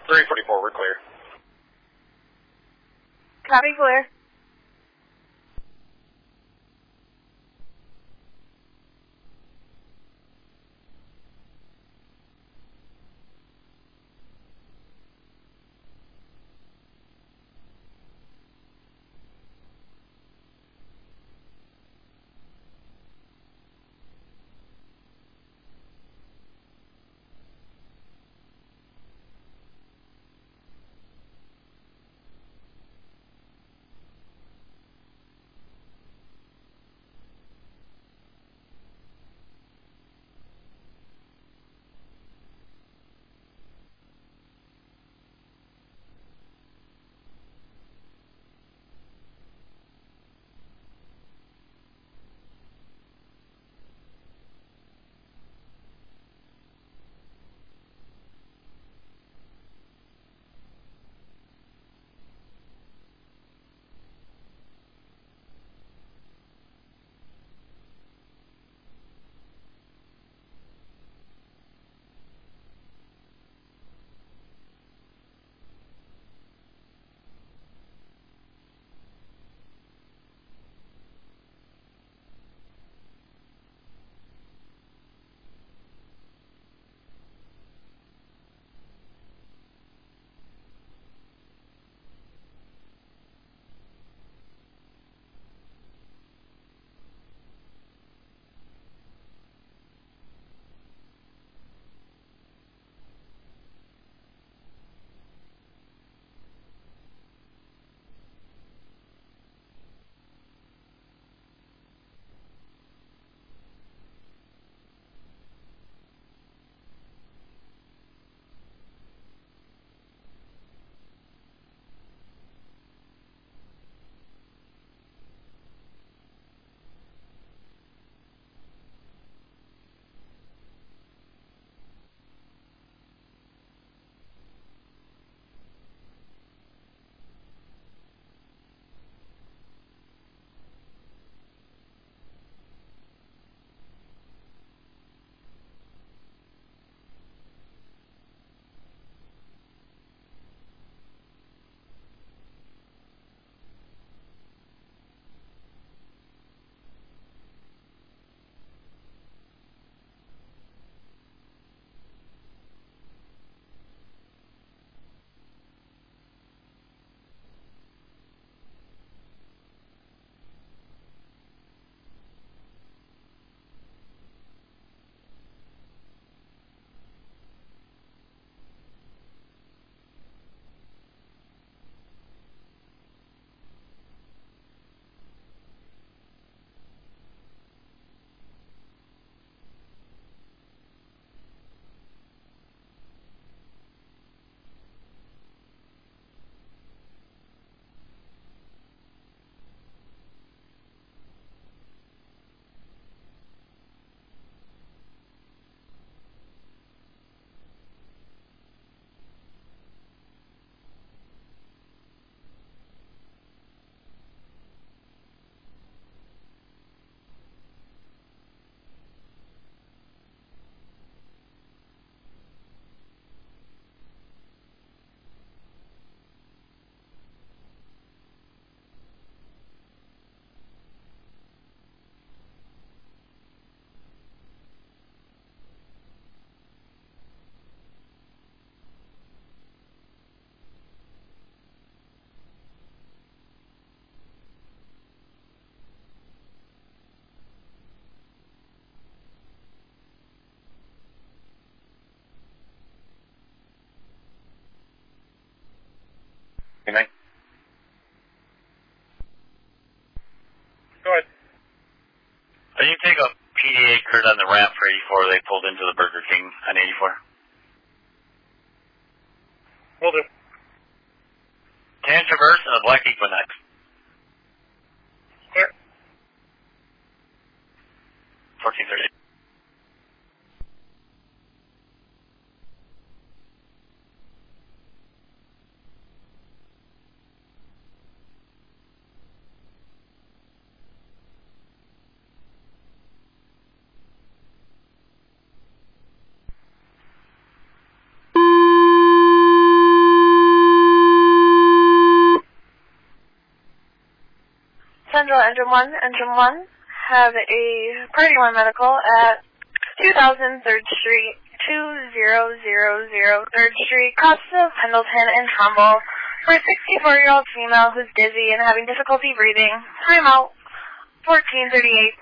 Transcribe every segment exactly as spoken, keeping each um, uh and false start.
three forty-four, we're clear. Copy, clear. Good night. Go ahead. Can you take a P D A Kurt on the ramp for eighty-four? They pulled into the Burger King on eighty-four. Will do. Tan Traverse and a Black Equinox. Clear. fourteen thirty. Engine one, Engine one, have a Party one medical at two thousand third Street, two thousand third Street, Costa, Pendleton, and Trumbull, for a sixty-four-year-old female who's dizzy and having difficulty breathing. Time out, fourteen thirty-eight.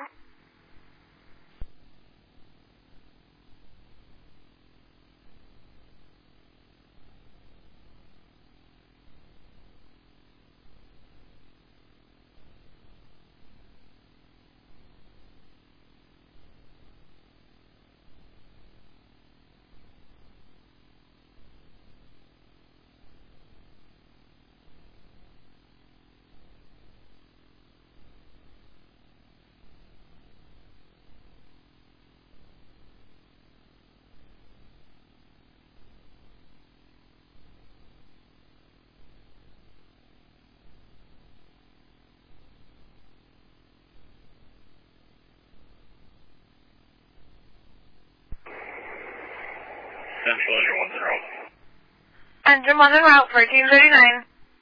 Central Engine one's en route. Engine one en route, fourteen thirty-nine.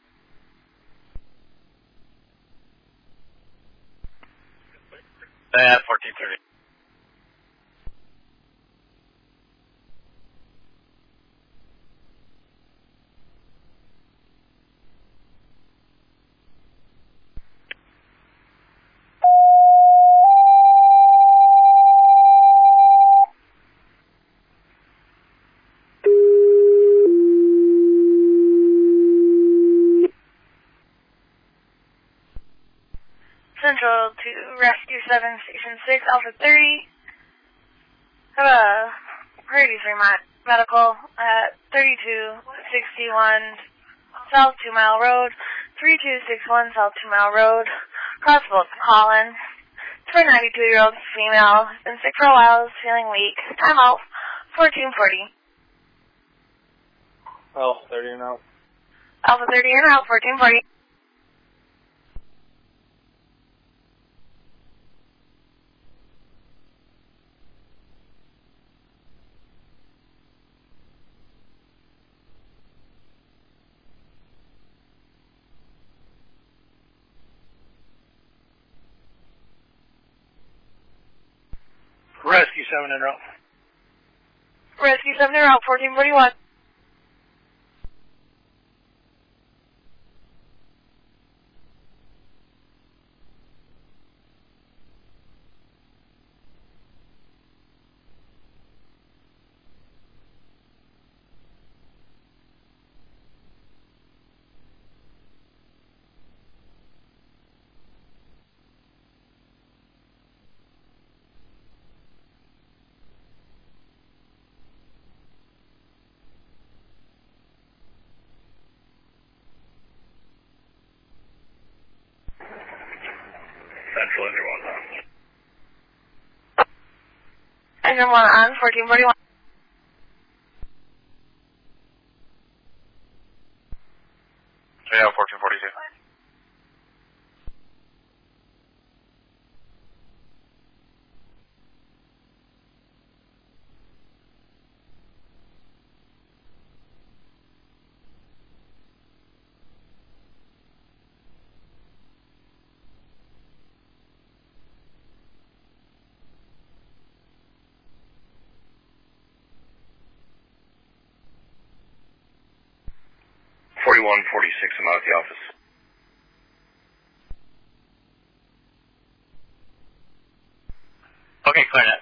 Uh, fourteen thirty. Central to Rescue seven, Station six, Alpha thirty. Have a Party three medical at thirty-two sixty-one South two Mile Road, thirty-two sixty-one South two Mile Road, Crossville, Holland. It's for a ninety-two-year-old female, been sick for a while, is feeling weak. Time out, fourteen forty. Alpha thirty and out. Alpha thirty and out, fourteen forty. Rescue seven en route. Rescue seven en route, fourteen forty-one. Central Engine one's on. Engine one on, fourteen forty-one. Yeah, fourteen forty-two. forty-one forty-six, I'm out at the office. Okay, clear.